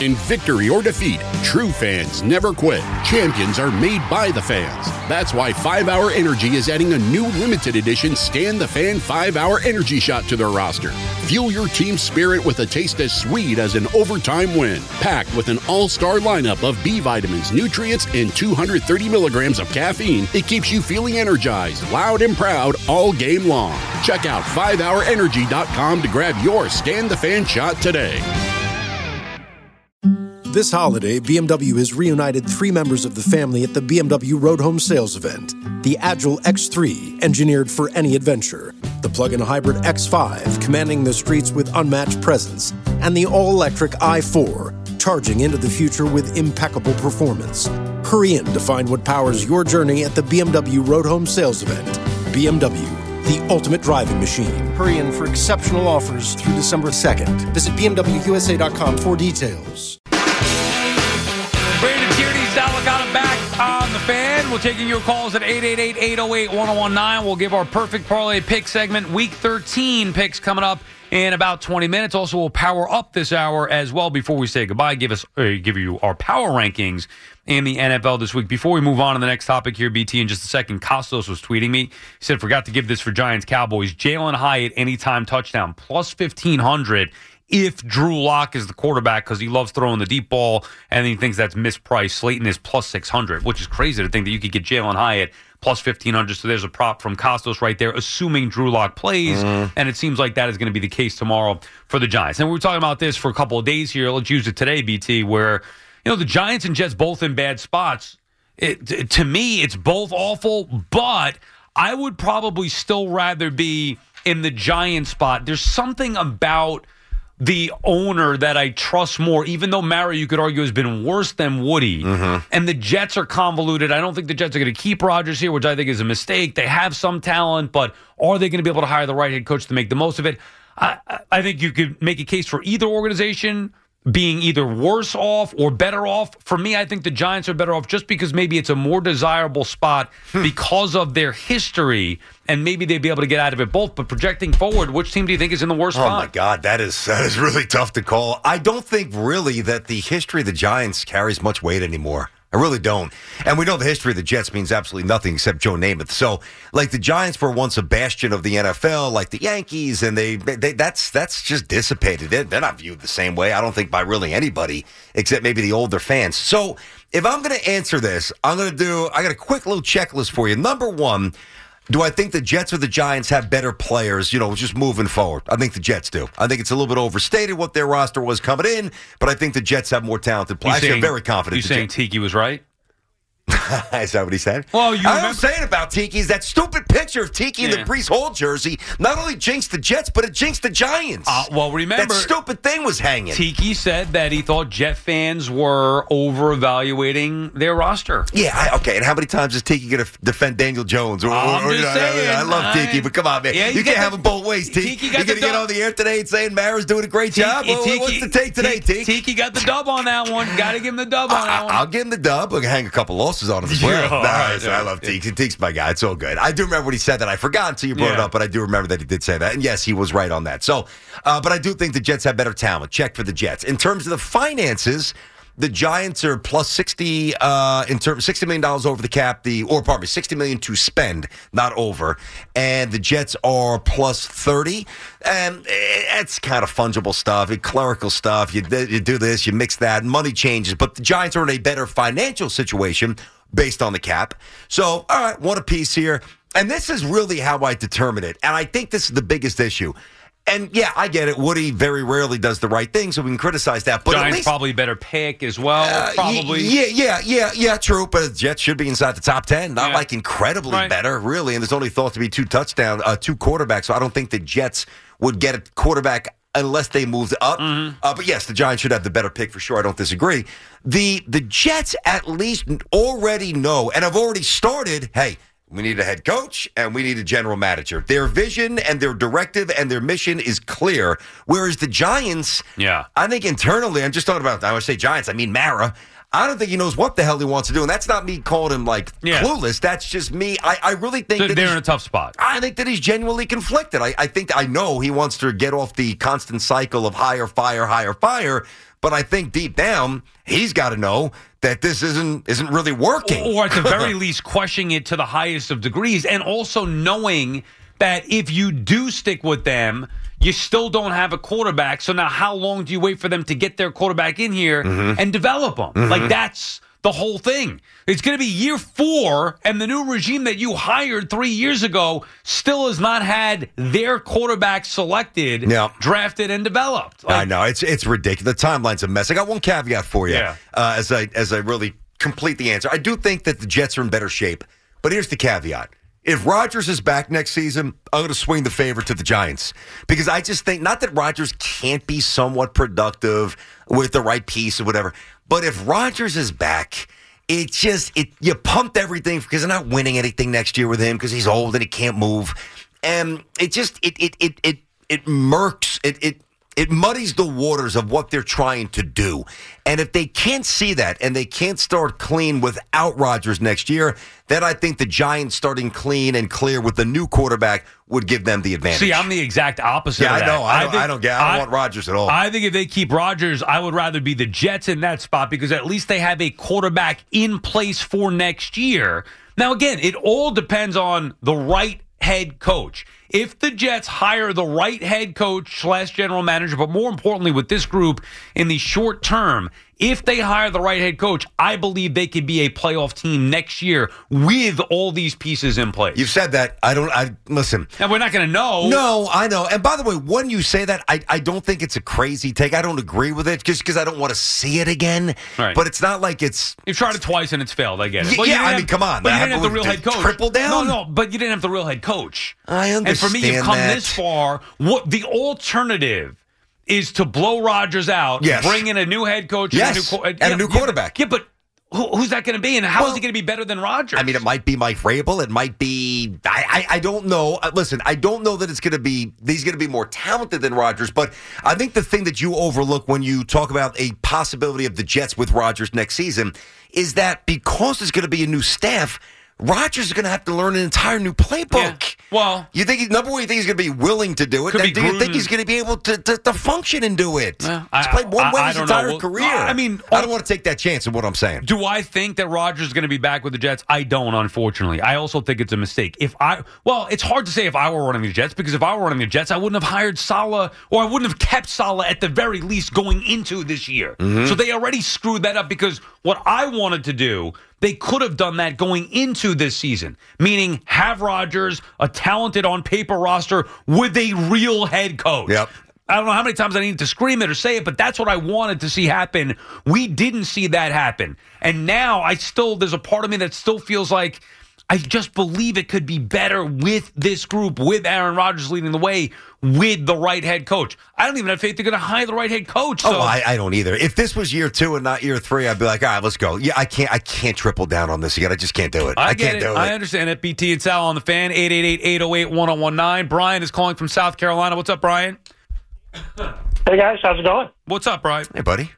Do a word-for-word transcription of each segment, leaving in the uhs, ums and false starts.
In victory or defeat, true fans never quit. Champions are made by the fans. That's why five hour Energy is adding a new limited edition Scan the Fan five hour Energy shot to their roster. Fuel your team's spirit with a taste as sweet as an overtime win. Packed with an all-star lineup of B vitamins, nutrients, and two hundred thirty milligrams of caffeine, it keeps you feeling energized, loud, and proud all game long. Check out five hour energy dot com to grab your Scan the Fan shot today. This holiday, B M W has reunited three members of the family at the B M W Road Home Sales Event. The Agile X three, engineered for any adventure. The plug-in hybrid X five, commanding the streets with unmatched presence. And the all-electric i four, charging into the future with impeccable performance. Hurry in to find what powers your journey at the B M W Road Home Sales Event. B M W, the ultimate driving machine. Hurry in for exceptional offers through December second. Visit B M W U S A dot com for details. Brandon Tierney, Sal Licata back on the Fan. We're taking your calls at eight eight eight, eight oh eight, one oh one nine. We'll give our perfect parlay pick segment. Week thirteen picks coming up in about twenty minutes. Also, we'll power up this hour as well before we say goodbye. Give us, uh, give you our power rankings in the N F L this week. Before we move on to the next topic here, B T, in just a second, Costos was tweeting me. He said, forgot to give this for Giants Cowboys. Jalen Hyatt, anytime touchdown, plus fifteen hundred if Drew Lock is the quarterback, because he loves throwing the deep ball and he thinks that's mispriced. Slayton is plus six hundred, which is crazy to think that you could get Jalen Hyatt plus fifteen hundred. So there's a prop from Costos right there, assuming Drew Lock plays. Mm. And it seems like that is going to be the case tomorrow for the Giants. And we were talking about this for a couple of days here. Let's use it today, B T, where, you know, the Giants and Jets both in bad spots. It, to me, it's both awful, but I would probably still rather be in the Giants spot. There's something about the owner that I trust more, even though Mara, you could argue, has been worse than Woody. Mm-hmm. And the Jets are convoluted. I don't think the Jets are going to keep Rodgers here, which I think is a mistake. They have some talent, but are they going to be able to hire the right head coach to make the most of it? I, I think you could make a case for either organization being either worse off or better off. For me, I think the Giants are better off just because maybe it's a more desirable spot hmm. because of their history, and maybe they'd be able to get out of it both. But projecting forward, which team do you think is in the worst oh spot? Oh, my God, that is that is really tough to call. I don't think really that the history of the Giants carries much weight anymore. I really don't. And we know the history of the Jets means absolutely nothing except Joe Namath. So, like, the Giants were once a bastion of the N F L, like the Yankees, and they, they that's that's just dissipated. They're, they're not viewed the same way, I don't think, by really anybody, except maybe the older fans. So, if I'm going to answer this, I'm going to do, I got a quick little checklist for you. Number one, do I think the Jets or the Giants have better players, you know, just moving forward? I think the Jets do. I think it's a little bit overstated what their roster was coming in, but I think the Jets have more talented players. I'm very confident. You saying Jets- Tiki was right? Is that what he said? Well, you I remember- was saying about Tiki is that stupid picture of Tiki yeah. in the Breece Hall jersey not only jinxed the Jets, but it jinxed the Giants. Uh, well, remember, that stupid thing was hanging. Tiki said that he thought Jet fans were over-evaluating their roster. Yeah, I, okay, and how many times is Tiki going to defend Daniel Jones? Or, I'm or, just you know, saying. I love I, Tiki, but come on, man. Yeah, you, you can't have them both ways, Tiki. Tiki You're going to get on the air today and saying Mara's doing a great Tiki, job? Well, Tiki, what's the take today, Tiki? Tiki got the dub on that one. Got to give him the dub on that one. I'll give him the dub. I'll hang a couple losses on him as well. Yeah, nice. right, I love Tiki. Tiki's my guy. It's all good. I do remember when he said that. I forgot until you brought yeah. it up, but I do remember that he did say that. And yes, he was right on that. So, uh, but I do think the Jets have better talent. Check for the Jets. In terms of the finances, the Giants are plus sixty uh, in terms sixty million dollars over the cap. The or pardon me, sixty million dollars to spend, not over. And the Jets are plus thirty. And it's kind of fungible stuff, it, clerical stuff. You, you do this, you mix that, money changes. But the Giants are in a better financial situation based on the cap. So, all right, one apiece here. And this is really how I determine it. And I think this is the biggest issue. And, yeah, I get it. Woody very rarely does the right thing, so we can criticize that. But Giants at least, probably better pick as well, uh, probably. Yeah, yeah, yeah, yeah, true. But the Jets should be inside the top ten. Not, yeah. like, incredibly right. better, really. And there's only thought to be two touchdowns, uh, two quarterbacks. So I don't think the Jets would get a quarterback unless they moved up. Mm-hmm. Uh, but, yes, the Giants should have the better pick for sure. I don't disagree. The The Jets at least already know and have already started, hey, we need a head coach, and we need a general manager. Their vision and their directive and their mission is clear, whereas the Giants, yeah, I think internally, I'm just talking about, I would say Giants, I mean Mara, I don't think he knows what the hell he wants to do, and that's not me calling him, like, yeah. clueless. That's just me. I, I really think so that they're in a tough spot. I think that he's genuinely conflicted. I, I think, I know he wants to get off the constant cycle of hire, fire, hire, fire, But I think deep down, he's got to know that this isn't isn't really working. Or at the very least, questioning it to the highest of degrees, and also knowing that if you do stick with them, you still don't have a quarterback. So now how long do you wait for them to get their quarterback in here mm-hmm. and develop them? Mm-hmm. Like, that's the whole thing. It's going to be year four, and the new regime that you hired three years ago still has not had their quarterback selected, yeah. drafted, and developed. Like, I know. It's it's ridiculous. The timeline's a mess. I got one caveat for you yeah. uh, as I as I really complete the answer. I do think that the Jets are in better shape, but here's the caveat. If Rodgers is back next season, I'm going to swing the favor to the Giants because I just think, not that Rodgers can't be somewhat productive with the right piece or whatever, but if Rodgers is back, it just, it you pumped everything because they're not winning anything next year with him because he's old and he can't move. And it just, it, it, it, it, it murks, it, it, It muddies the waters of what they're trying to do. And if they can't see that and they can't start clean without Rodgers next year, then I think the Giants starting clean and clear with the new quarterback would give them the advantage. See, I'm the exact opposite yeah, of that. I know. I, I, don't, think, I don't get I don't I, want Rodgers at all. I think if they keep Rodgers, I would rather be the Jets in that spot because at least they have a quarterback in place for next year. Now, again, it all depends on the right head coach. If the Jets hire the right head coach slash general manager, but more importantly with this group in the short term, if they hire the right head coach, I believe they could be a playoff team next year with all these pieces in place. You've said that. I don't, I listen. And we're not going to know. No, I know. And by the way, when you say that, I, I don't think it's a crazy take. I don't agree with it just because I don't want to see it again. Right. But it's not like it's. You've tried it twice and it's failed. I get it. Yeah, But you yeah didn't I have, mean, come on. But you didn't have the real to head coach. Triple down? No, no, but you didn't have the real head coach. I understand. And for me, you've come that. this far. What the alternative is to blow Rodgers out, yes. bring in a new head coach yes. and a new, and yeah, a new quarterback. Yeah, but who, who's that going to be, and how well, is he going to be better than Rodgers? I mean, it might be Mike Vrabel. It might be I. I, I don't know. Listen, I don't know that it's going to be. He's going to be more talented than Rodgers, but I think the thing that you overlook when you talk about a possibility of the Jets with Rodgers next season is that because there's going to be a new staff, Rodgers is going to have to learn an entire new playbook. Yeah. Well, you think number one, you think he's going to be willing to do it? Could Do be you Gruden. think he's going to be able to, to, to function and do it? Well, he's I, played one I, way I his don't entire know. career. I mean, I don't want to take that chance in what I'm saying. Do I think that Rodgers is going to be back with the Jets? I don't, unfortunately. I also think it's a mistake. If I, well, it's hard to say if I were running the Jets because if I were running the Jets, I wouldn't have hired Saleh or I wouldn't have kept Saleh at the very least going into this year. Mm-hmm. So they already screwed that up because what I wanted to do, they could have done that going into this season, meaning have Rodgers, a talented on paper roster with a real head coach. Yep. I don't know how many times I need to scream it or say it, but that's what I wanted to see happen. We didn't see that happen. And now I still, there's a part of me that still feels like I just believe it could be better with this group, with Aaron Rodgers leading the way, with the right head coach. I don't even have faith they're going to hire the right head coach. So. Oh, I, I don't either. If this was year two and not year three, I'd be like, all right, let's go. Yeah, I can't I can't triple down on this again. I just can't do it. I, I get can't it. do it. I understand it. B T and Sal on the Fan, eight eight eight, eight oh eight, one oh one nine. Brian is calling from South Carolina. What's up, Brian? Hey, guys. How's it going? What's up, Brian? Hey, buddy.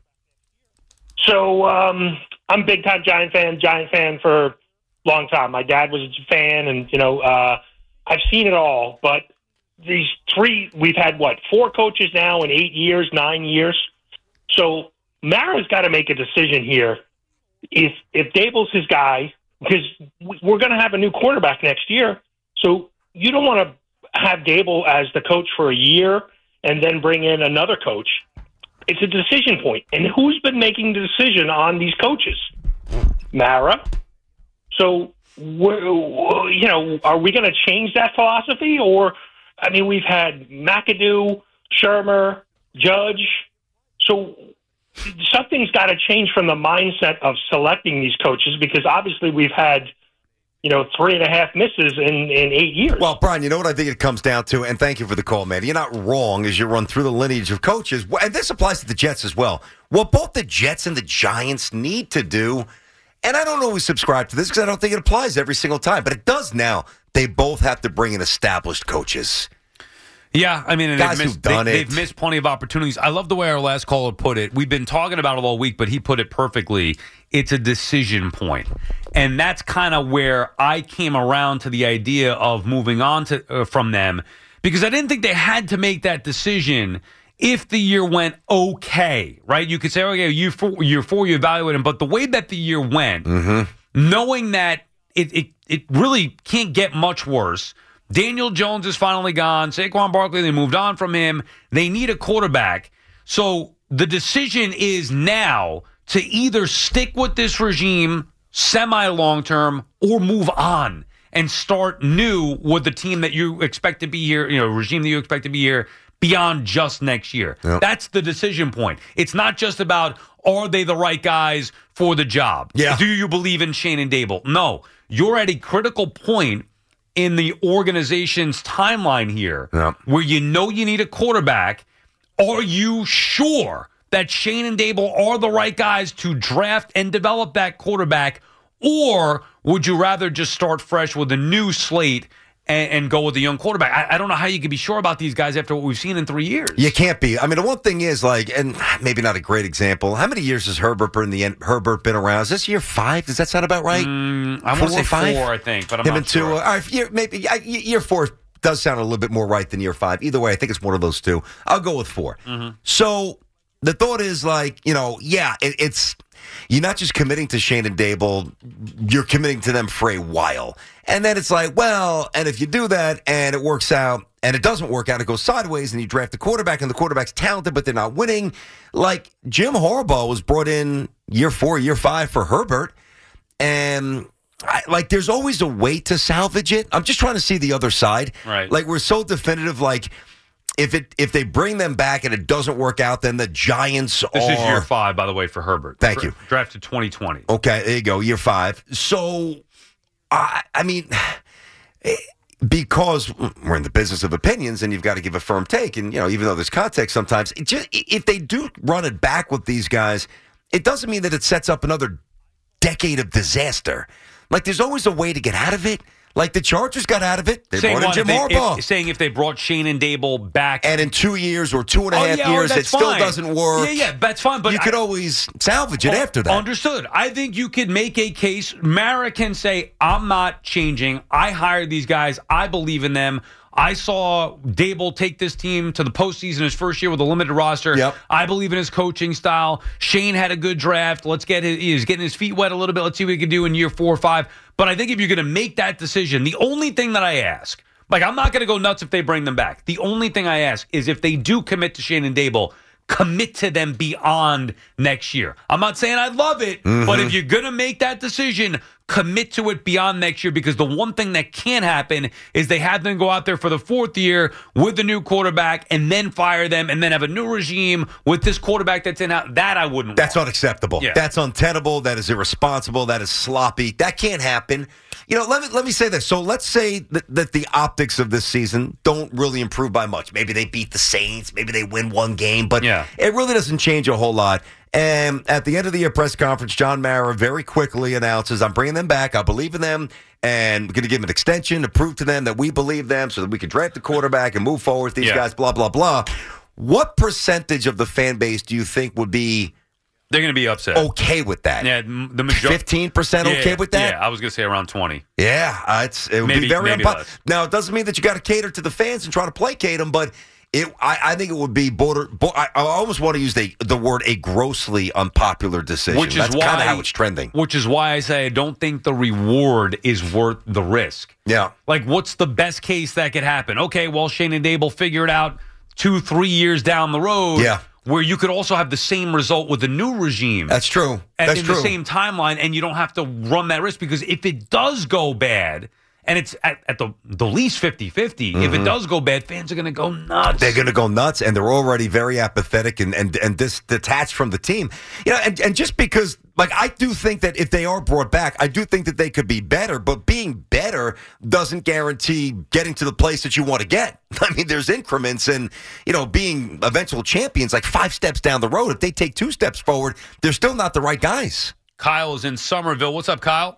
So um, I'm a big-time Giant fan, Giant fan for a long time. My dad was a fan, and, you know, uh, I've seen it all. But these three, we've had, what, four coaches now in eight years, nine years? So Mara's got to make a decision here. If, if Dable's his guy, because we're going to have a new quarterback next year, so you don't want to have Dable as the coach for a year and then bring in another coach. It's a decision point. And who's been making the decision on these coaches? Mara. So, you know, are we going to change that philosophy? Or, I mean, we've had McAdoo, Shermer, Judge. So something's got to change from the mindset of selecting these coaches because obviously we've had, you know, three and a half misses in, in eight years. Well, Brian, you know what I think it comes down to, and thank you for the call, man. You're not wrong as you run through the lineage of coaches, and this applies to the Jets as well. What both the Jets and the Giants need to do, and I don't always subscribe to this because I don't think it applies every single time, but it does now. They both have to bring in established coaches. Yeah, I mean, and Guys they've, missed, who've done they, it. they've missed plenty of opportunities. I love the way our last caller put it. We've been talking about it all week, but he put it perfectly. It's a decision point. And that's kind of where I came around to the idea of moving on to uh, from them because I didn't think they had to make that decision if the year went okay, right? You could say, okay, year four, year four, you evaluate him. But the way that the year went, Mm-hmm. knowing that it, it it really can't get much worse. Daniel Jones is finally gone. Saquon Barkley, they moved on from him. They need a quarterback. So the decision is now to either stick with this regime semi-long-term or move on and start new with the team that you expect to be here, you know, regime that you expect to be here beyond just next year. Yep. That's the decision point. It's not just about, are they the right guys for the job? Yeah. Do you believe in Shannon Dable? No. You're at a critical point in the organization's timeline here yep. where you know you need a quarterback. Are you sure that Shane and Dable are the right guys to draft and develop that quarterback? Or would you rather just start fresh with a new slate and, and go with a young quarterback? I, I don't know how you can be sure about these guys after what we've seen in three years. You can't be. I mean, the one thing is, like, and maybe not a great example, how many years has Herbert been, the end, Herbert been around? Is this year five? Does that sound about right? Mm, I want to say five? four, I think, but I'm Him not and two, sure. Uh, all right, year, maybe, uh, year four does sound a little bit more right than year five. Either way, I think it's one of those two. I'll go with four. Mm-hmm. So the thought is, like, you know, yeah, it, it's you're not just committing to Shane and Dable, you're committing to them for a while. And then it's like, well, and if you do that and it works out and it doesn't work out, it goes sideways and you draft a quarterback and the quarterback's talented, but they're not winning. Like Jim Harbaugh was brought in year four, year five for Herbert. And I, like, there's always a way to salvage it. I'm just trying to see the other side. Right. Like, we're so definitive, like, If it if they bring them back and it doesn't work out, then the Giants this are... This is year five, by the way, for Herbert. Thank Dra- you. Drafted twenty twenty. Okay, there you go, year five. So, I, I mean, because we're in the business of opinions and you've got to give a firm take, and, you know, even though there's context sometimes, it just, if they do run it back with these guys, it doesn't mean that it sets up another decade of disaster. Like, there's always a way to get out of it. Like, the Chargers got out of it. They saying brought in Jim they, Harbaugh. If, saying if they brought Shane and Dable back. And in two years or two and a oh, half yeah, years, oh, it still fine. doesn't work. Yeah, yeah, that's fine. But you I, could always salvage it oh, after that. Understood. I think you could make a case. Mara can say, I'm not changing. I hired these guys. I believe in them. I saw Dable take this team to the postseason his first year with a limited roster. Yep. I believe in his coaching style. Shane had a good draft. Let's get his, he's getting his feet wet a little bit. Let's see what he can do in year four or five. But I think if you're going to make that decision, the only thing that I ask, like, I'm not going to go nuts if they bring them back. The only thing I ask is if they do commit to Shane and Dable, commit to them beyond next year. I'm not saying I love it, mm-hmm. but if you're going to make that decision, commit to it beyond next year, because the one thing that can happen is they have them go out there for the fourth year with the new quarterback and then fire them and then have a new regime with this quarterback that's in out. That I wouldn't That's want. unacceptable. Yeah. That's untenable. That is irresponsible. That is sloppy. That can't happen. You know, let me let me say this. So let's say that, that the optics of this season don't really improve by much. Maybe they beat the Saints. Maybe they win one game. But yeah. it really doesn't change a whole lot. And at the end of the year press conference, John Mara very quickly announces, I'm bringing them back. I believe in them. And we're going to give them an extension to prove to them that we believe them so that we can draft the quarterback and move forward with these yeah. guys, blah, blah, blah. What percentage of the fan base do you think would be They're going to be upset. okay with that? Yeah, the majority. fifteen percent okay yeah, with that? Yeah, I was going to say around twenty. Yeah, uh, it's, it would Maybe- be very maybe unpopular. less. Now, it doesn't mean that you got to cater to the fans and try to placate them, but it, I, I think it would be border. Bo- I, I almost want to use the the word a grossly unpopular decision. Which is That's why kind of how it's trending. Which is why I say I don't think the reward is worth the risk. Yeah. Like, what's the best case that could happen? Okay, well, Shane and Dable figure it out two, three years down the road. Yeah. Where you could also have the same result with a new regime. That's true. And That's in true. the same timeline, and you don't have to run that risk, because if it does go bad, and it's at, at the, the least fifty-fifty, mm-hmm. if it does go bad, fans are going to go nuts. They're going to go nuts, and they're already very apathetic and and, and dis- detached from the team. You know, and, and just because, like, I do think that if they are brought back, I do think that they could be better, but being better doesn't guarantee getting to the place that you want to get. I mean, there's increments, and, you know, being eventual champions, like five steps down the road, if they take two steps forward, they're still not the right guys. Kyle is in Somerville. What's up, Kyle?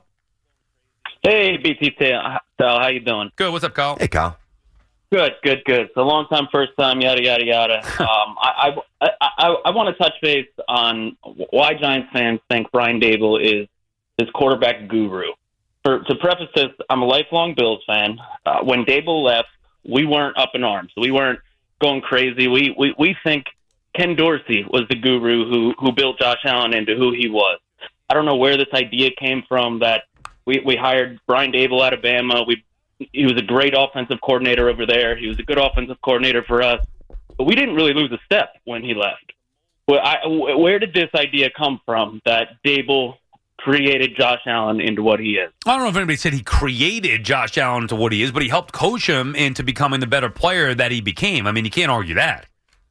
Hey, B T Sal, how you doing? Good. What's up, Kyle? Hey, Kyle. Good, good, good. So long time, first time, yada, yada, yada. um, I, I, I, I want to touch base on why Giants fans think Brian Dable is this quarterback guru. For, to preface this, I'm a lifelong Bills fan. Uh, when Dable left, we weren't up in arms. We weren't going crazy. We, we, we think Ken Dorsey was the guru who who built Josh Allen into who he was. I don't know where this idea came from that we, we hired Brian Daboll out of Bama. We he was a great offensive coordinator over there. He was a good offensive coordinator for us, but we didn't really lose a step when he left. Well, I, where did this idea come from that Daboll created Josh Allen into what he is? I don't know if anybody said he created Josh Allen into what he is, but he helped coach him into becoming the better player that he became. I mean, you can't argue that.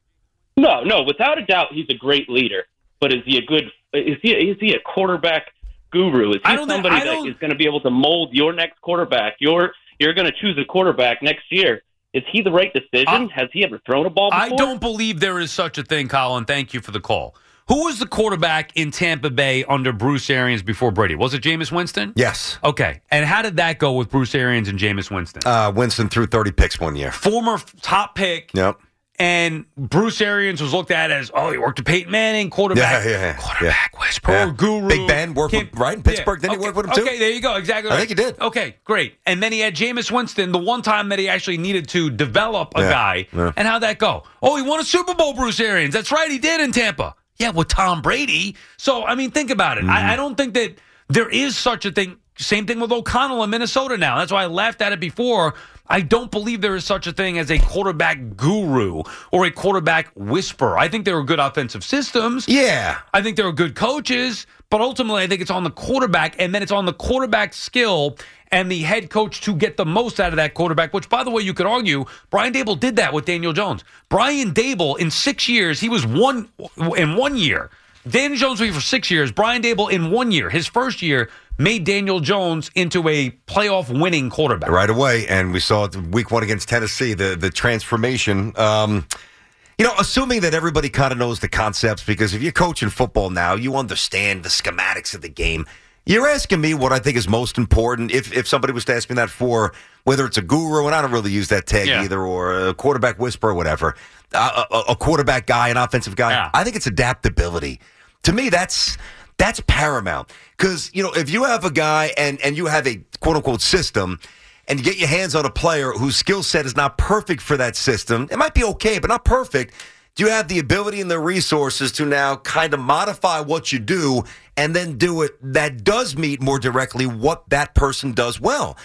No, no, without a doubt, he's a great leader. But is he a good? Is he? Is he a quarterback guru? Is he I don't somebody think, I don't, that is going to be able to mold your next quarterback? You're you're going to choose a quarterback next year. Is he the right decision? Uh, Has he ever thrown a ball before? I don't believe there is such a thing, Colin. Thank you for the call. Who was the quarterback in Tampa Bay under Bruce Arians before Brady? Was it Jameis Winston? Yes. Okay. And how did that go with Bruce Arians and Jameis Winston? Uh, Winston threw thirty picks one year. Former top pick. Yep. And Bruce Arians was looked at as, oh, he worked with Peyton Manning, quarterback, yeah, yeah, yeah. quarterback yeah. whisperer, yeah. guru. Big Ben worked Kim, with, right, in Pittsburgh. Yeah. Didn't okay. he work with him, too? Okay, there you go. Exactly right. I think he did. Okay, great. And then he had Jameis Winston, the one time that he actually needed to develop a yeah. guy. Yeah. And how'd that go? Oh, he won a Super Bowl, Bruce Arians. That's right, he did in Tampa. Yeah, with Tom Brady. So, I mean, think about it. Mm-hmm. I, I don't think that there is such a thing. Same thing with O'Connell in Minnesota now. That's why I laughed at it before. I don't believe there is such a thing as a quarterback guru or a quarterback whisperer. I think there are good offensive systems. Yeah. I think there are good coaches, but ultimately I think it's on the quarterback, and then it's on the quarterback skill and the head coach to get the most out of that quarterback, which, by the way, you could argue Brian Daboll did that with Daniel Jones. Brian Daboll, in six years, he was one in one year. Daniel Jones was for six years. Brian Daboll, in one year, his first year, made Daniel Jones into a playoff-winning quarterback. Right away, and we saw it week one against Tennessee, the, the transformation. Um, you know, assuming that everybody kind of knows the concepts, because if you're coaching football now, you understand the schematics of the game. You're asking me what I think is most important. If if somebody was to ask me that for whether it's a guru, and I don't really use that tag yeah. either, or a quarterback whisperer, whatever, uh, a, a quarterback guy, an offensive guy, yeah. I think it's adaptability. To me, that's that's paramount. Because, you know, if you have a guy and, and you have a quote-unquote system and you get your hands on a player whose skill set is not perfect for that system, it might be okay, but not perfect. Do you have the ability and the resources to now kind of modify what you do and then do it that does meet more directly what that person does well?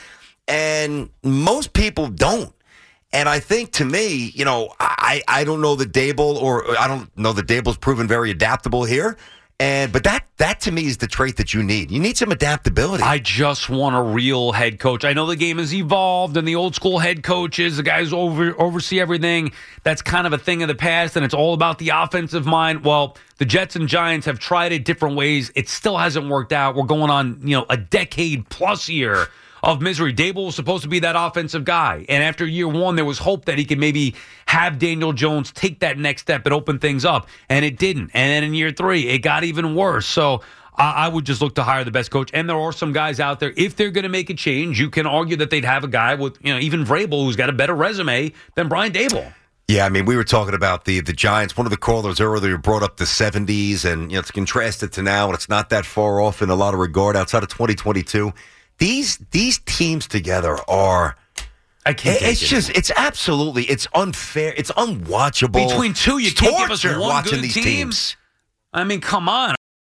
And most people don't. And I think, to me, you know, I, I don't know that Daboll, or I don't know that Daboll's proven very adaptable here. And but that that to me is the trait that you need. You need some adaptability. I just want a real head coach. I know the game has evolved, and the old school head coaches, the guys who over oversee everything, that's kind of a thing of the past, and it's all about the offensive mind. Well, the Jets and Giants have tried it different ways. It still hasn't worked out. We're going on, you know, a decade plus year of misery. Daboll was supposed to be that offensive guy. And after year one, there was hope that he could maybe have Daniel Jones take that next step and open things up. And it didn't. And then in year three, it got even worse. So I, I would just look to hire the best coach. And there are some guys out there, if they're going to make a change, you can argue that they'd have a guy with, you know, even Vrabel, who's got a better resume than Brian Daboll. Yeah, I mean, we were talking about the the Giants. One of the callers earlier brought up the seventies, and, you know, it's contrasted to now, and it's not that far off in a lot of regard outside of twenty twenty-two. These these teams together are, I can't. It's it. just, it's absolutely, it's unfair. It's unwatchable. Between two, you it's can't give us one watching good these team. teams. I mean, come on.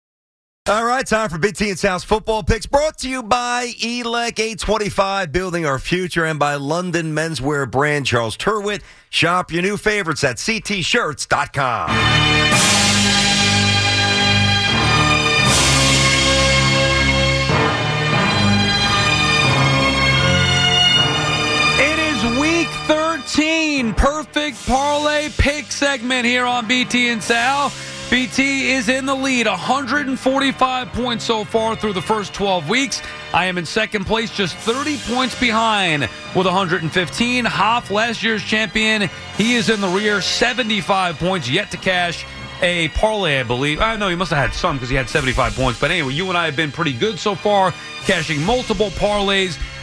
All right, time for Big T and Sal's football picks, brought to you by E L E C eight twenty-five, building our future, and by London menswear brand Charles Turwitt. Shop your new favorites at c t shirts dot com. thirteen perfect parlay pick segment here on B T and Sal. B T is in the lead, one hundred forty-five points so far through the first twelve weeks. I am in second place, just thirty points behind with one hundred fifteen. Hoff, last year's champion, he is in the rear, seventy-five points, yet to cash a parlay, I believe. I know he must have had some because he had seventy-five points. But anyway, you and I have been pretty good so far, cashing multiple parlays.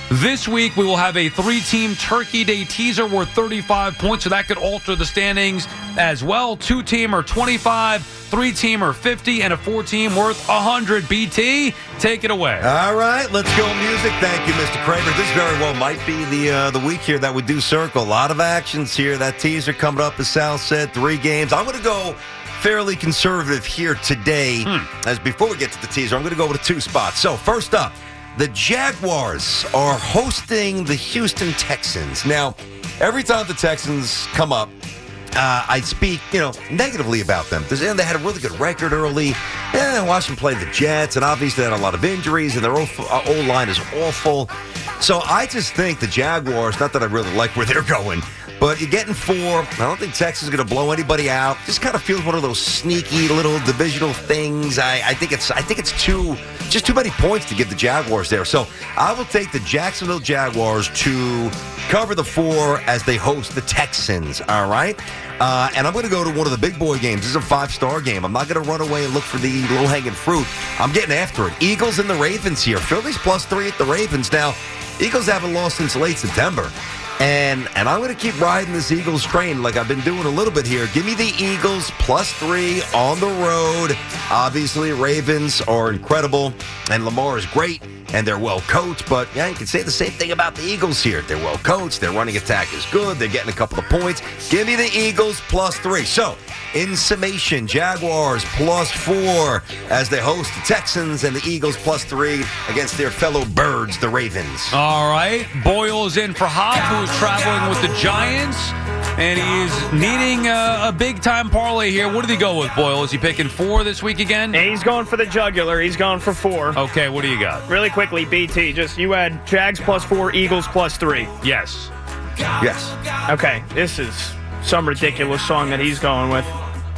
This week, we will have a three-team Turkey Day teaser worth thirty-five points, so that could alter the standings as well. Two-team or twenty-five, three-team or fifty, and a four-team worth one hundred. B T, take it away. All right, let's go music. Thank you, Mister Kramer. This very well might be the uh, the week here that we do circle. A lot of actions here. That teaser coming up, as Sal said, three games. I'm going to go fairly conservative here today. Hmm. As before we get to the teaser, I'm going to go with two spots. So first up, the Jaguars are hosting the Houston Texans. Now, every time the Texans come up, uh, I speak, you know, negatively about them. They had a really good record early. Yeah, watch them play the Jets, and obviously they had a lot of injuries, and their O-line is awful. So I just think the Jaguars, not that I really like where they're going, but you're getting four. I don't think Texas is going to blow anybody out. Just kind of feels one of those sneaky little divisional things. I, I think it's I think it's too just too many points to give the Jaguars there. So I will take the Jacksonville Jaguars to cover the four as they host the Texans. All right. Uh, and I'm going to go to one of the big boy games. This is a five-star game. I'm not going to run away and look for the low-hanging fruit. I'm getting after it. Eagles and the Ravens here. Phillies plus three at the Ravens. Now, Eagles haven't lost since late September. And and I'm going to keep riding this Eagles train like I've been doing a little bit here. Give me the Eagles plus three on the road. Obviously, Ravens are incredible, and Lamar is great, and they're well coached. But, yeah, you can say the same thing about the Eagles here. They're well coached. Their running attack is good. They're getting a couple of points. Give me the Eagles plus three. So, in summation, Jaguars plus four as they host the Texans, and the Eagles plus three against their fellow birds, the Ravens. All right. Boyle is in for Hop, who is traveling with the Giants, and he is needing a, a big-time parlay here. What did he go with, Boyle? Is he picking four this week again? And he's going for the jugular. He's going for four. Okay, what do you got? Really quickly, B T, just you had Jags plus four, Eagles plus three. Yes. Yes. Okay, this is some ridiculous song that he's going with.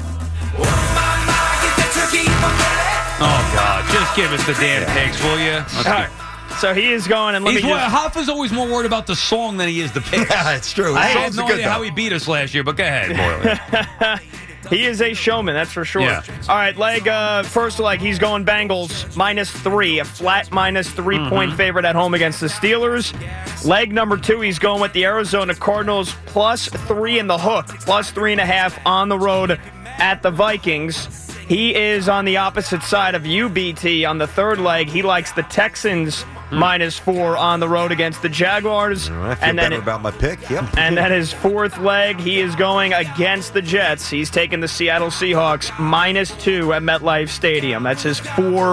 Oh, God. Just give us the damn picks, will you? Let's All right. So he is going, and let He's me just... Hoff is always more worried about the song than he is the picks. Yeah, it's true. I It's have no good, idea though. how he beat us last year, but go ahead, Boyle. He is a showman, that's for sure. Yeah. All right, leg, uh, first leg, he's going Bengals minus three, a flat minus three-point mm-hmm. favorite at home against the Steelers. Leg number two, he's going with the Arizona Cardinals plus three in the hook, plus three and a half on the road at the Vikings. He is on the opposite side of U B T on the third leg. He likes the Texans mm. minus four on the road against the Jaguars. I feel and better then, about my pick. Yep. And then his fourth leg, he is going against the Jets. He's taking the Seattle Seahawks minus two at MetLife Stadium. That's his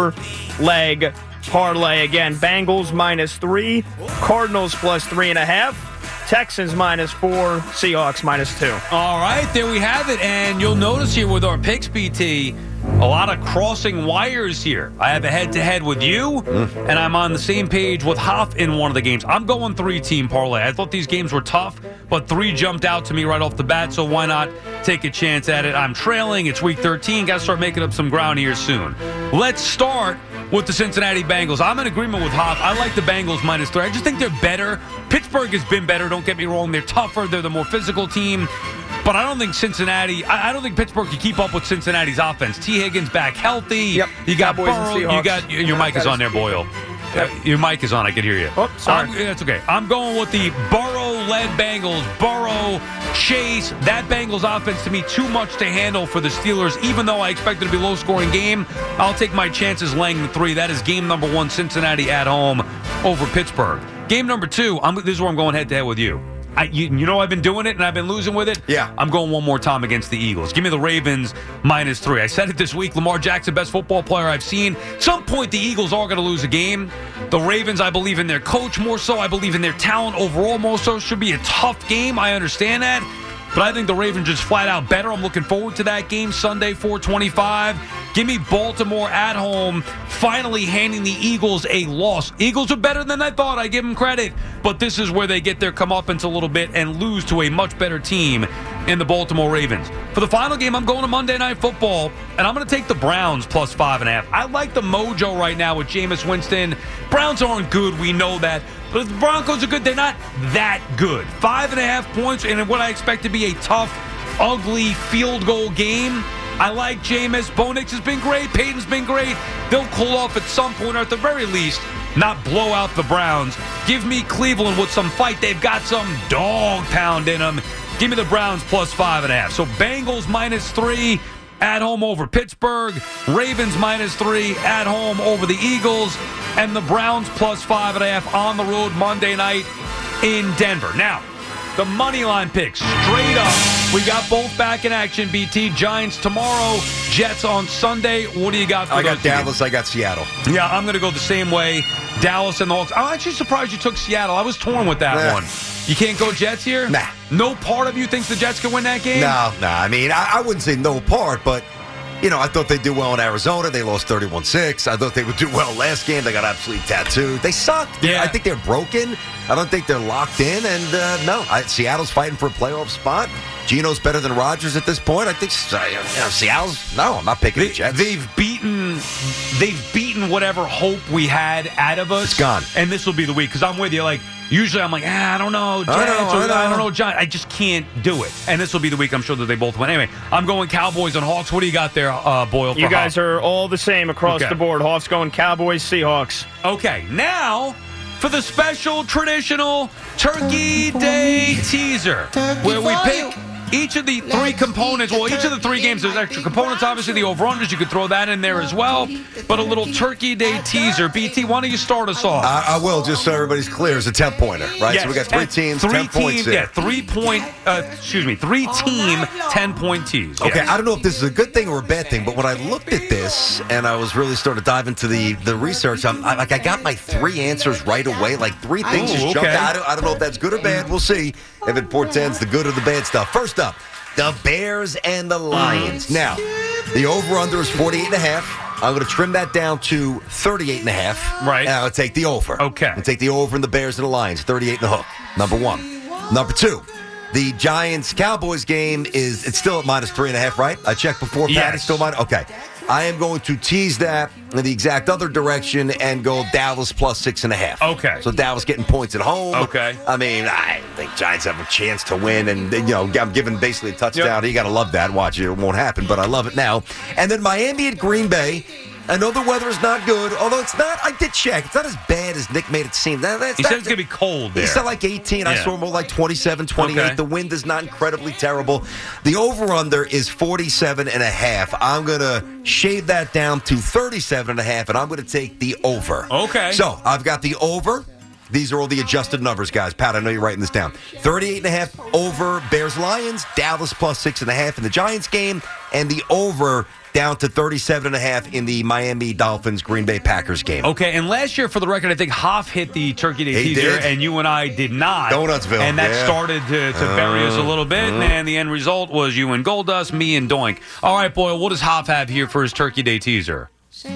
four-leg parlay. Again, Bengals minus three, Cardinals plus three and a half, Texans minus four, Seahawks minus two. All right, there we have it. And you'll notice here with our picks, B T, a lot of crossing wires here. I have a head-to-head with you, and I'm on the same page with Hoff in one of the games. I'm going three-team parlay. I thought these games were tough, but three jumped out to me right off the bat, so why not take a chance at it? I'm trailing. It's week thirteen. Got to start making up some ground here soon. Let's start with the Cincinnati Bengals. I'm in agreement with Hoff. I like the Bengals minus three. I just think they're better. Pittsburgh has been better. Don't get me wrong. They're tougher. They're the more physical team. But I don't think Cincinnati, I, I don't think Pittsburgh can keep up with Cincinnati's offense. T. Higgins back healthy. Yep. You got Cowboys and Burrow. Seahawks. You got your, your Yeah, mic is that on is there, Boyle. Uh, your mic is on. I can hear you. Oh, sorry. I'm, that's okay. I'm going with the Burrow-led Bengals. Burrow, Chase. That Bengals offense to me too much to handle for the Steelers. Even though I expect it to be a low-scoring game, I'll take my chances laying the three. That is game number one, Cincinnati at home over Pittsburgh. Game number two, I'm, this is where I'm going head-to-head with you. I, you, you know I've been doing it, and I've been losing with it? Yeah. I'm going one more time against the Eagles. Give me the Ravens minus three. I said it this week. Lamar Jackson, best football player I've seen. At some point, the Eagles are going to lose a game. The Ravens, I believe in their coach more so. I believe in their talent overall more so. Should be a tough game. I understand that. But I think the Ravens just flat out better. I'm looking forward to that game Sunday, four twenty-five. Give me Baltimore at home, finally handing the Eagles a loss. Eagles are better than I thought. I give them credit. But this is where they get their comeuppance a little bit and lose to a much better team in the Baltimore Ravens. For the final game, I'm going to Monday Night Football, and I'm going to take the Browns plus five and a half. I like the mojo right now with Jameis Winston. Browns aren't good. We know that. But if the Broncos are good, they're not that good. Five and a half points in what I expect to be a tough, ugly field goal game. I like Jameis. Bo Nix has been great. Peyton's been great. They'll cool off at some point, or at the very least, not blow out the Browns. Give me Cleveland with some fight. They've got some dog pound in them. Give me the Browns plus five and a half. So Bengals minus three at home over Pittsburgh. Ravens minus three at home over the Eagles. And the Browns plus five and a half on the road Monday night in Denver. Now, the money line picks straight up. We got both back in action, B T. Giants tomorrow, Jets on Sunday. What do you got for I got those Dallas, games? I got Seattle. Yeah, I'm going to go the same way. Dallas and the Hawks. I'm actually surprised you took Seattle. I was torn with that Nah. one. You can't go Jets here? Nah. No part of you thinks the Jets can win that game? No, no. I mean, I, I wouldn't say no part, but, you know, I thought they'd do well in Arizona. They lost thirty-one six. I thought they would do well last game. They got absolutely tattooed. They sucked. Yeah. I think they're broken. I don't think they're locked in. And, uh, no, I, Seattle's fighting for a playoff spot. Gino's better than Rodgers at this point. I think uh, you know, Seattle's, no, I'm not picking They, the Jets. they've beaten they've beaten whatever hope we had out of us. It's gone. And this will be the week, because I'm with you. Like, usually I'm like, ah, I don't know, Jets, I know, or, I know. I don't know, Giants. I just can't do it. And this will be the week I'm sure that they both win. Anyway, I'm going Cowboys and Hawks. What do you got there, uh, Boyle? For You guys Hawks? are all the same across Okay. the board. Hawks going Cowboys, Seahawks. Okay, now for the special traditional Turkey Day teaser, where we pick each of the three components. Well, each of the three games, there's extra components. Obviously, the over-unders, you could throw that in there as well. But a little Turkey Day teaser. B T, why don't you start us off? I, I will, just so everybody's clear. It's a ten-pointer, right? Yes, So we got three ten- teams, three ten points team, there. Yeah, three-point, uh, excuse me, three-team, ten-point tees. Okay, Yes. I don't know if this is a good thing or a bad thing, but when I looked at this and I was really starting to dive into the, the research, I'm, I, like I got my three answers right away. Like three things Ooh, just jumped okay. out. I don't, I don't know if that's good or bad. We'll see if it portends the good or the bad stuff. First up, the Bears and the Lions. Now, the over-under is forty-eight and a half. I'm going to trim that down to thirty-eight and a half. Right. And I'll take the over. Okay. I'll take the over in the Bears and the Lions, thirty-eight and a hook. Number one. Number two. The Giants-Cowboys game is, it's still at minus three and a half, right? I checked before, Pat. Yes. It's still minus. Okay. I am going to tease that in the exact other direction and go Dallas plus six and a half. Okay. So Dallas getting points at home. Okay. I mean, I think Giants have a chance to win, and you know, I'm giving basically a touchdown. You got to love that. Watch it; it won't happen, but I love it now. And then Miami at Green Bay. I know the weather is not good, although it's not. I did check; it's not as bad as Nick made it seem. That, that's He not, said it's going to be cold there. He said like eighteen. I Yeah. saw more like twenty-seven, twenty-eight. Okay. The wind is not incredibly terrible. The over-under is forty-seven and a half. I'm going to shave that down to thirty-seven and a half, and I'm going to take the over. Okay. So I've got the over. These are all the adjusted numbers, guys. Pat, I know you're writing this down. thirty-eight and a half over Bears-Lions, Dallas plus six and a half in the Giants game, and the over down to thirty-seven and a half in the Miami Dolphins Green Bay Packers game. Okay, and last year, for the record, I think Hoff hit the Turkey Day He teaser, did. and you and I did not. Donutsville, And that yeah. started to, to bury us a little bit, and the end result was you and Goldust, me and Doink. All right, Boyle, what does Hoff have here for his Turkey Day teaser?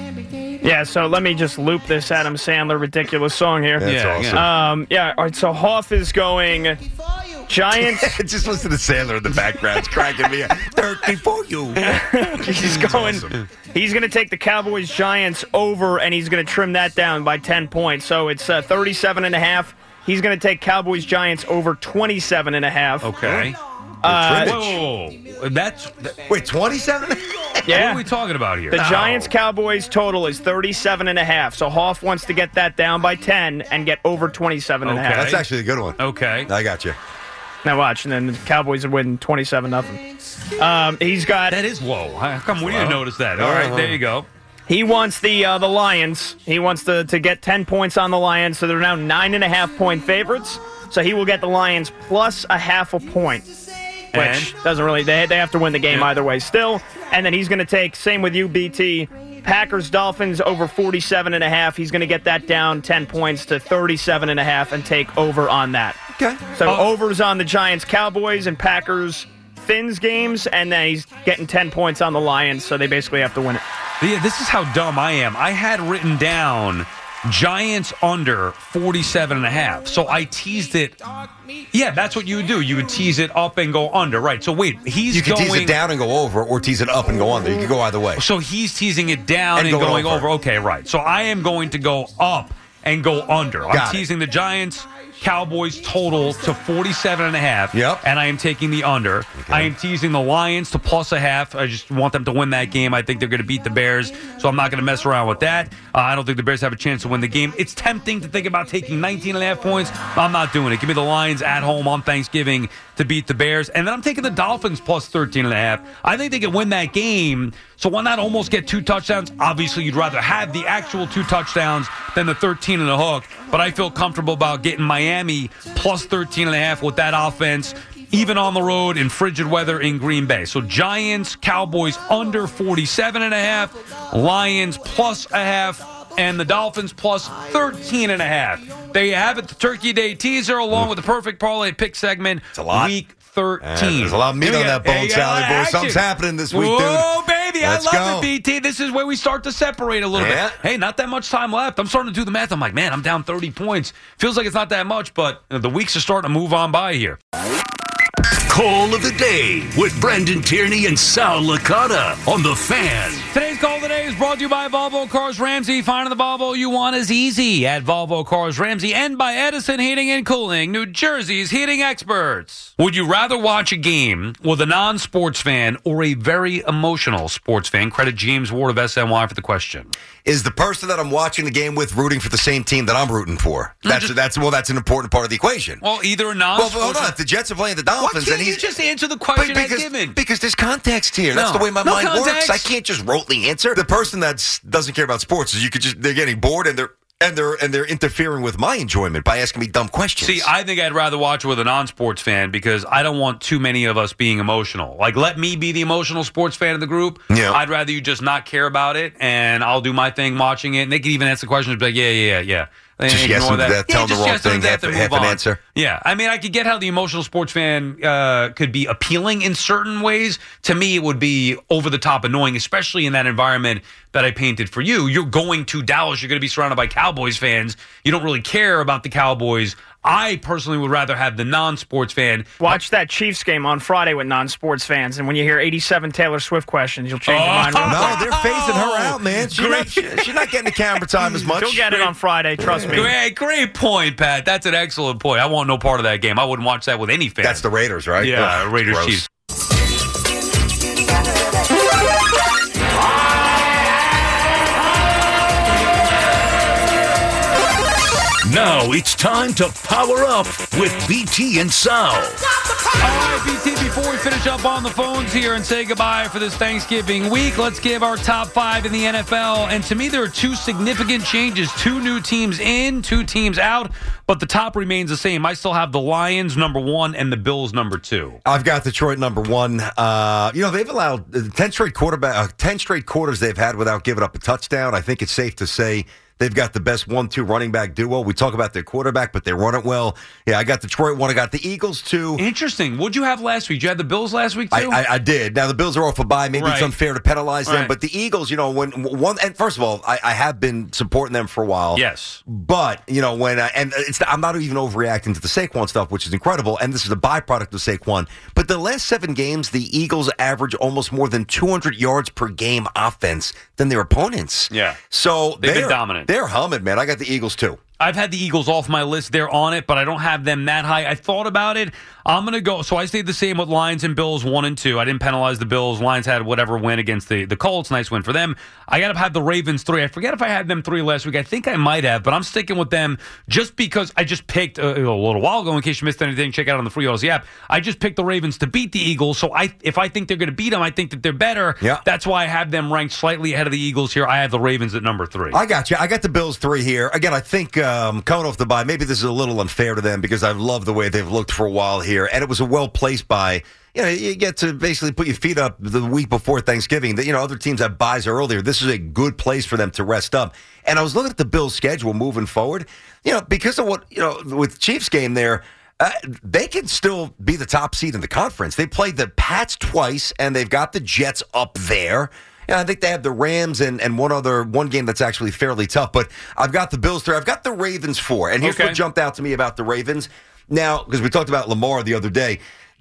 Yeah, so let me just loop this Adam Sandler ridiculous song here. That's Yeah, awesome. Um, yeah, all right, so Hoff is going Giants. Just listen to Sandler in the background. It's cracking me up. Turkey for you. He's going. He's going to take the Cowboys Giants over, and he's going to trim that down by ten points. So it's uh, thirty-seven and a half. He's going to take Cowboys Giants over twenty-seven and a half. Okay. Uh, Whoa, whoa, that's that, Wait, twenty-seven? what yeah. are we talking about here? The Giants Cowboys total is thirty-seven and a half. So Hoff wants to get that down by ten and get over twenty-seven and a half. Okay. That's actually a good one. Okay. I got you. Now watch, and then the Cowboys would win twenty-seven nothing. Um, he's got. That is low. How come we didn't notice that? All right, there you go. He wants the uh, the Lions. He wants to, to get ten points on the Lions, so they're now nine and a half point favorites. So he will get the Lions plus a half a point, which And? doesn't really. They they have to win the game Yeah. either way still. And then he's going to take same with you, B T. Packers Dolphins over forty-seven and a half. He's going to get that down ten points to thirty-seven and a half and take over on that. Okay. So Oh. overs on the Giants Cowboys and Packers Finns games, and then he's getting ten points on the Lions. So they basically have to win it. Yeah, this is how dumb I am. I had written down Giants under forty-seven and a half. So I teased it. Yeah, that's what you would do. You would tease it up and go under. Right. So wait, he's You can going. tease it down and go over, or tease it up and go under. You can go either way. So he's teasing it down and, And going going over. over. Okay, right. So I am going to go up and go under. I'm Got it. teasing the Giants Cowboys total to forty-seven and a half. Yep. And I am taking the under. Okay. I am teasing the Lions to plus a half. I just want them to win that game. I think they're going to beat the Bears, so I'm not going to mess around with that. Uh, I don't think the Bears have a chance to win the game. It's tempting to think about taking nineteen and a half points. I'm not doing it. Give me the Lions at home on Thanksgiving to beat the Bears. And then I'm taking the Dolphins plus thirteen and a half. I think they can win that game. So why not almost get two touchdowns? Obviously, you'd rather have the actual two touchdowns than the thirteen and a hook. But I feel comfortable about getting Miami plus thirteen and a half with that offense, even on the road in frigid weather in Green Bay. So Giants, Cowboys under forty-seven and a half, Lions plus a half, and the Dolphins plus thirteen and a half. There you have it, the Turkey Day teaser along with the perfect parlay pick segment. It's a lot. Week thirteen. Uh, there's a lot of meat Here we on go. that bone, Hey, Sally yeah, boy. action. Something's happening this week, dude. Whoa, baby. Let's I love go. it, B T. This is where we start to separate a little Yeah. bit. Hey, not that much time left. I'm starting to do the math. I'm like, man, I'm down thirty points. Feels like it's not that much, but the weeks are starting to move on by here. Call of the Day with Brendan Tierney and Sal Licata on The Fan. Today's Call of the Day is brought to you by Volvo Cars Ramsey. Finding the Volvo you want is easy at Volvo Cars Ramsey, and by Edison Heating and Cooling, New Jersey's heating experts. Would you rather watch a game with a non-sports fan or a very emotional sports fan? Credit James Ward of S N Y for the question. Is the person that I'm watching the game with rooting for the same team that I'm rooting for? That's just- that's well, that's an important part of the equation. Well, either a Well, non-sports hold on. If the Jets are playing the Why Dolphins, can't and you he's just answer the But question because, I've given? because there's context here. That's No. the way my No mind context. works. I can't just rotely answer. The person that doesn't care about sports is you could just they're getting bored and they're and they're and they're interfering with my enjoyment by asking me dumb questions. See, I think I'd rather watch it with a non-sports fan because I don't want too many of us being emotional. Like, let me be the emotional sports fan of the group. Yeah. I'd rather you just not care about it, and I'll do my thing watching it. And they can even answer questions, be like, yeah, yeah, yeah, yeah. Just Ignore yes and that. that, tell them the just wrong yes and thing, that, half- then half move an on. answer. Yeah, I mean, I could get how the emotional sports fan uh, could be appealing in certain ways. To me, it would be over the top annoying, especially in that environment that I painted for you. You're going to Dallas. You're going to be surrounded by Cowboys fans. You don't really care about the Cowboys. I personally would rather have the non-sports fan. Watch that Chiefs game on Friday with non-sports fans, and when you hear eighty-seven Taylor Swift questions, you'll change your mind. real quick. no, they're phasing her out, man. She's not, she's not getting the camera time as much. She'll get it on Friday, trust me. Great, great point, Pat. That's an excellent point. I want no part of that game. I wouldn't watch that with any fan. That's the Raiders, right? Yeah, Ugh, Raiders gross. Chiefs. Now it's time to power up with B T and Sal. All right, B T, before we finish up on the phones here and say goodbye for this Thanksgiving week, let's give our top five in the N F L. And to me, there are two significant changes. Two new teams in, two teams out, but the top remains the same. I still have the Lions number one and the Bills number two. I've got Detroit number one. Uh, you know, they've allowed uh, ten straight quarterback, uh, ten straight quarters they've had without giving up a touchdown. I think it's safe to say they've got the best one two running back duo. We talk about their quarterback, but they run it well. Yeah, I got Detroit one. I got the Eagles two. Interesting. What'd you have last week? Did you have the Bills last week, too? I, I, I did. Now, the Bills are off a bye. Maybe Right. it's unfair to penalize them. Right. But the Eagles, you know, when one, and first of all, I, I have been supporting them for a while. Yes. But, you know, when, I, and it's, I'm not even overreacting to the Saquon stuff, which is incredible. And this is a byproduct of Saquon. But the last seven games, the Eagles average almost more than two hundred yards per game offense than their opponents. Yeah. So They've been they're dominant. They're humming, man. I got the Eagles, too. I've had the Eagles off my list. They're on it, but I don't have them that high. I thought about it. I'm going to go. So I stayed the same with Lions and Bills one and two. I didn't penalize the Bills. Lions had whatever win against the, the Colts. Nice win for them. I got to have the Ravens three. I forget if I had them three last week. I think I might have, but I'm sticking with them just because I just picked a, a little while ago. In case you missed anything, check out on the Free Aussie app. I just picked the Ravens to beat the Eagles. So I, if I think they're going to beat them, I think that they're better. Yeah. That's why I have them ranked slightly ahead of the Eagles here. I have the Ravens at number three. I got you. I got the Bills three here. Again, I think um, coming off the bye, maybe this is a little unfair to them because I've loved the way they've looked for a while here. And it was a well-placed bye. You know, you get to basically put your feet up the week before Thanksgiving. You know, other teams have buys earlier. This is a good place for them to rest up. And I was looking at the Bills' schedule moving forward. You know, because of what, you know, with Chiefs game there, Uh, they can still be the top seed in the conference. They played the Pats twice, and they've got the Jets up there. And I think they have the Rams and, and one other one game that's actually fairly tough. But I've got the Bills three. I've got the Ravens four. And here's Okay. what jumped out to me about the Ravens. Now, because we talked about Lamar the other day,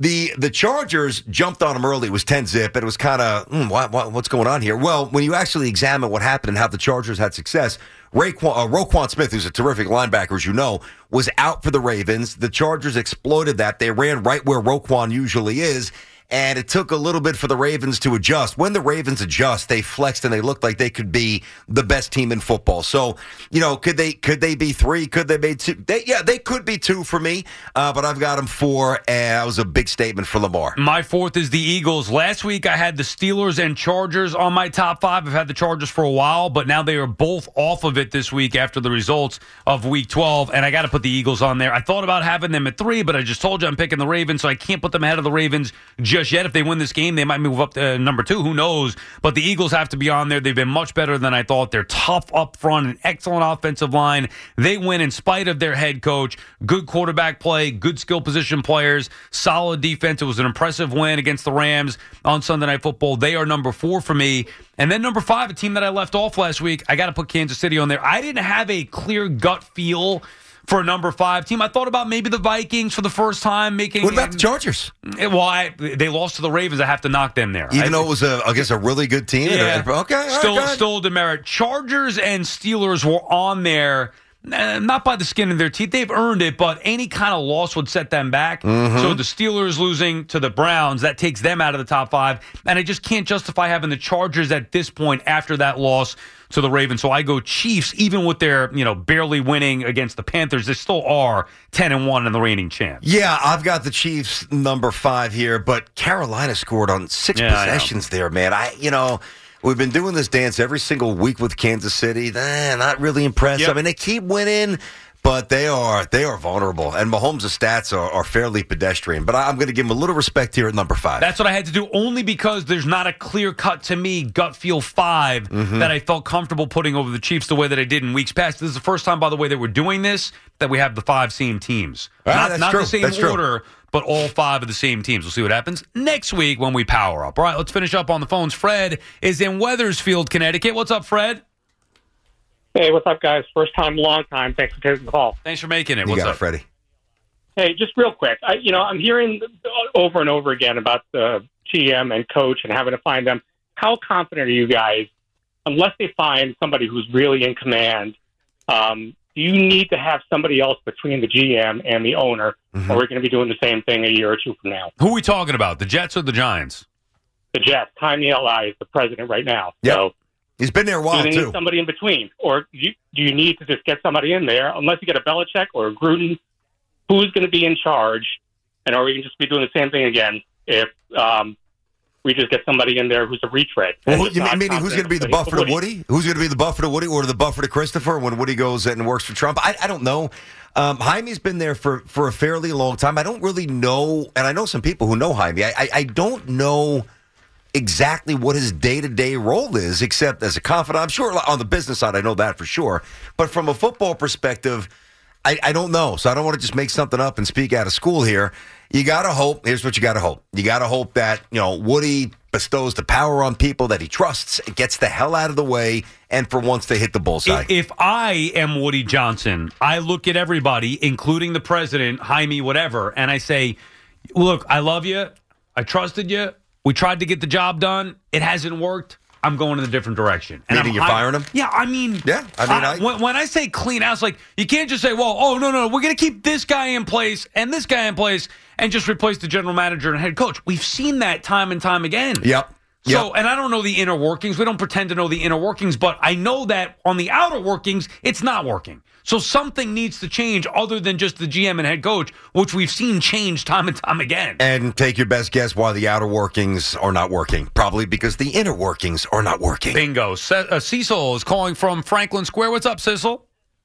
The the Chargers jumped on them early. It was ten zip. And it was kind of, mm, what, what, what's going on here? Well, when you actually examine what happened and how the Chargers had success, Raekwon, uh, Roquan Smith, who's a terrific linebacker, as you know, was out for the Ravens. The Chargers exploited that. They ran right where Roquan usually is. And it took a little bit for the Ravens to adjust. When the Ravens adjust, they flexed and they looked like they could be the best team in football. So, you know, could they could they be three? Could they be two? They, yeah, they could be two for me, uh, but I've got them four, and that was a big statement for Lamar. My fourth is the Eagles. Last week, I had the Steelers and Chargers on my top five. I've had the Chargers for a while, but now they are both off of it this week after the results of Week twelve, and I got to put the Eagles on there. I thought about having them at three, but I just told you I'm picking the Ravens, so I can't put them ahead of the Ravens just yet. If they win this game, they might move up to uh, number two. Who knows? But the Eagles have to be on there. They've been much better than I thought. They're tough up front, an excellent offensive line. They win in spite of their head coach. Good quarterback play, good skill position players, solid defense. It was an impressive win against the Rams on Sunday Night Football. They are number four for me. And then number five, a team that I left off last week, I got to put Kansas City on there. I didn't have a clear gut feel for a number five team. I thought about maybe the Vikings for the first time making. What about the Chargers? Well, I, they lost to the Ravens. I have to knock them there. Even I, though it was, a, I guess, a really good team. Yeah. Okay, all still, right, still a demerit. Chargers and Steelers were on there. Uh, not by the skin of their teeth. They've earned it, but any kind of loss would set them back. Mm-hmm. So the Steelers losing to the Browns, that takes them out of the top five. And I just can't justify having the Chargers at this point after that loss to the Ravens. So I go Chiefs, even with their, you know, barely winning against the Panthers. They still are ten and one and the reigning champs. Yeah, I've got the Chiefs number five here, but Carolina scored on six yeah, possessions there, man. I, you know... We've been doing this dance every single week with Kansas City. Eh, not really impressed. Yep. I mean, they keep winning, but they are they are vulnerable. And Mahomes' stats are, are fairly pedestrian. But I, I'm going to give him a little respect here at number five. That's what I had to do, only because there's not a clear cut to me, gut feel five, mm-hmm. that I felt comfortable putting over the Chiefs the way that I did in weeks past. This is the first time, by the way, that we're doing this, that we have the five same teams. Ah, not that's not true. the same That's true. order, but all five of the same teams. We'll see what happens next week when we power up. All right, let's finish up on the phones. Fred is in Wethersfield, Connecticut. What's up, Fred? Hey, what's up, guys? First time, long time. Thanks for taking the call. Thanks for making it. You What's got up, it, Freddie? Hey, just real quick. I, you know, I'm hearing over and over again about the G M and coach and having to find them. How confident are you guys, unless they find somebody who's really in command, um, do you need to have somebody else between the G M and the owner, mm-hmm. or we're going to be doing the same thing a year or two from now? Who are we talking about, the Jets or the Giants? The Jets. Jaime Eli is the president right now. Yep. So he's been there a while, do they too. need somebody in between? Or do you, do you need to just get somebody in there, unless you get a Belichick or a Gruden? Who's going to be in charge? And are we going to just be doing the same thing again if um, we just get somebody in there who's a retread? Well, you mean, meaning who's going to be the buffer to Woody? Who's going to be the buffer to Woody or the buffer to Christopher when Woody goes and works for Trump? I, I don't know. Um, Jaime's been there for, for a fairly long time. I don't really know, and I know some people who know Jaime. I, I, I don't know exactly what his day-to-day role is, except as a confidant. I'm sure on the business side, I know that for sure. But from a football perspective, I, I don't know. So I don't want to just make something up and speak out of school here. You got to hope. Here's what you got to hope. You got to hope that, you know, Woody bestows the power on people that he trusts, gets the hell out of the way, and for once they hit the bullseye. If I am Woody Johnson, I look at everybody, including the president, Jaime, whatever, and I say, look, I love you. I trusted you. We tried to get the job done. It hasn't worked. I'm going in a different direction. And Meaning I'm, you're firing him? Yeah, I mean, yeah. I mean, I, I, when, when I say clean house, like you can't just say, "Well, oh no, no, we're going to keep this guy in place and this guy in place and just replace the general manager and head coach." We've seen that time and time again. Yep. So, yep. and I don't know the inner workings. We don't pretend to know the inner workings, but I know that on the outer workings, it's not working. So something needs to change other than just the G M and head coach, which we've seen change time and time again. And take your best guess why the outer workings are not working. Probably because the inner workings are not working. Bingo. Ce- uh, Cecil is calling from Franklin Square. What's up, Cecil?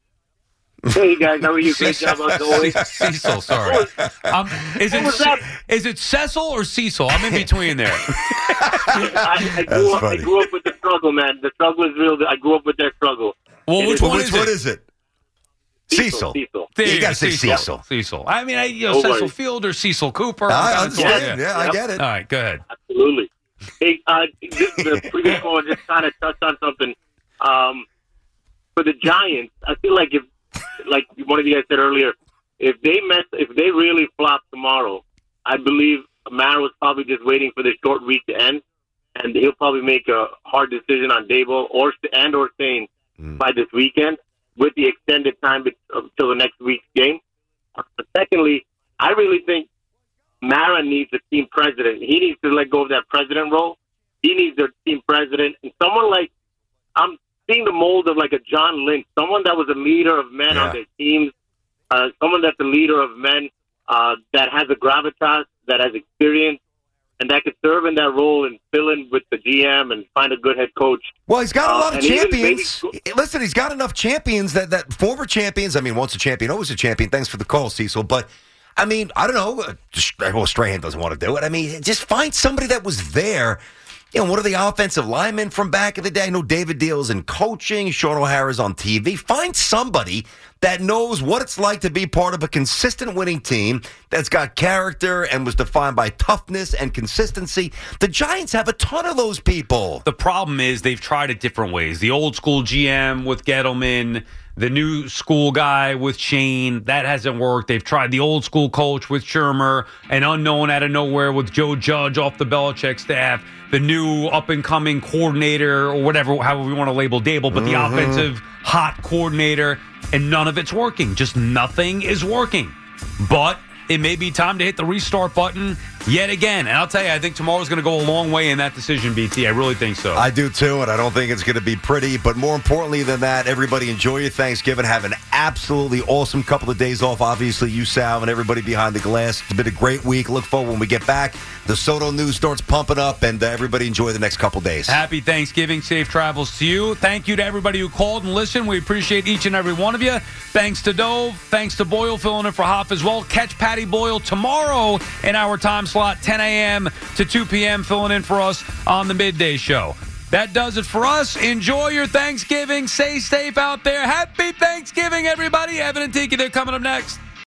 Hey, guys. How are you? Great job, as always. Cecil, sorry. Um, is, it, Ce- is it Cecil or Cecil? I'm in between there. I, I, grew up, I grew up with the struggle, man. The struggle is real. I grew up with that struggle. Well, which, one, which is one it? is it? Cecil. Cecil. There you got to say Cecil. Cecil. Cecil. I mean, I, you know, No Cecil worries. Field or Cecil Cooper. I understand. Yeah, Yep. I get it. All right, go ahead. Absolutely. Hey, uh, just the previous caller just kind of touched on something. Um, for the Giants, I feel like if, like one of you guys said earlier, if they mess, if they really flop tomorrow, I believe Mara was probably just waiting for the short week to end, and he'll probably make a hard decision on Dable or and or Sane mm. by this weekend with the extended time until the next week's game. Uh, secondly, I really think Mara needs a team president. He needs to let go of that president role. He needs a team president. And someone like, I'm seeing the mold of like a John Lynch, someone that was a leader of men yeah. on their teams, uh, someone that's a leader of men uh, that has a gravitas, that has experience, and that could serve in that role and fill in with the G M and find a good head coach. Well, he's got a lot uh, of champions. Maybe... Listen, he's got enough champions that, that former champions, I mean, once a champion, always a champion. Thanks for the call, Cecil. But, I mean, I don't know. Well, Strahan doesn't want to do it. I mean, just find somebody that was there. You know, what are the offensive linemen from back in the day? I know David Deal's in coaching, Sean O'Hara's on T V. Find somebody that knows what it's like to be part of a consistent winning team that's got character and was defined by toughness and consistency. The Giants have a ton of those people. The problem is they've tried it different ways. The old school G M with Gettleman, the new school guy with Shane, that hasn't worked. They've tried the old school coach with Shermer, an unknown out of nowhere with Joe Judge off the Belichick staff, the new up-and-coming coordinator or whatever, however we want to label Dable, but the mm-hmm. offensive hot coordinator, and none of it's working. Just nothing is working. But it may be time to hit the restart button yet again. And I'll tell you, I think tomorrow's going to go a long way in that decision, B T. I really think so. I do too, and I don't think it's going to be pretty. But more importantly than that, everybody enjoy your Thanksgiving. Have an absolutely awesome couple of days off. Obviously, you, Sal, and everybody behind the glass. It's been a great week. Look forward when we get back. The Soto news starts pumping up, and uh, everybody enjoy the next couple days. Happy Thanksgiving. Safe travels to you. Thank you to everybody who called and listened. We appreciate each and every one of you. Thanks to Dove. Thanks to Boyle filling in for Hoff as well. Catch Patty Boyle tomorrow in our time slot, ten a.m. to two p.m., filling in for us on the midday show. That does it for us. Enjoy your Thanksgiving. Stay safe out there. Happy Thanksgiving, everybody. Evan and Tiki, they're coming up next.